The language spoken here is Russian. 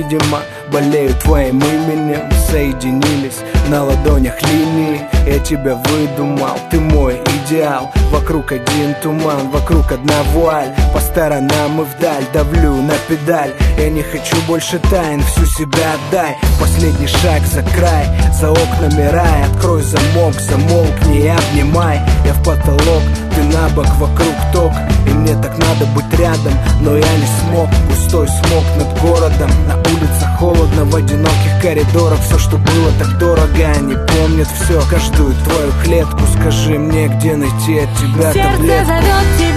видимо, болеют твоим именем. Соединились на ладонях линии. Я тебя выдумал, ты мой идеал. Вокруг один туман, вокруг одна вуаль. По сторонам и вдаль давлю на педаль. Я не хочу больше тайн, всю себя отдай. Последний шаг за край, за окнами рай. Открой замок, замолкни и обнимай. Я в потолок, ты на бок, вокруг ток. И мне так надо быть рядом, но я не смог. Густой смог над городом, на улицах холодно, в одиноких коридорах. Все, что было так дорого, они помнят все, каждую твою клетку. Скажи мне, где найти от тебя сердце таблетку. зовет тебя.